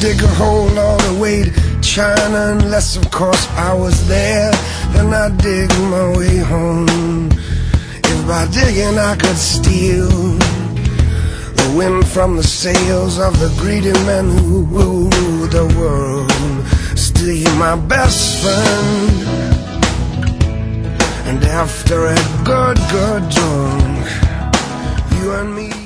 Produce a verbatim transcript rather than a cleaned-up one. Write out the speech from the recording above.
dig a hole all the way to China, unless of course I was there. Then I dig my way home. If by digging I could steal the wind from the sails of the greedy men who rule the world, still you're my best friend. And after a good, good drunk, you and me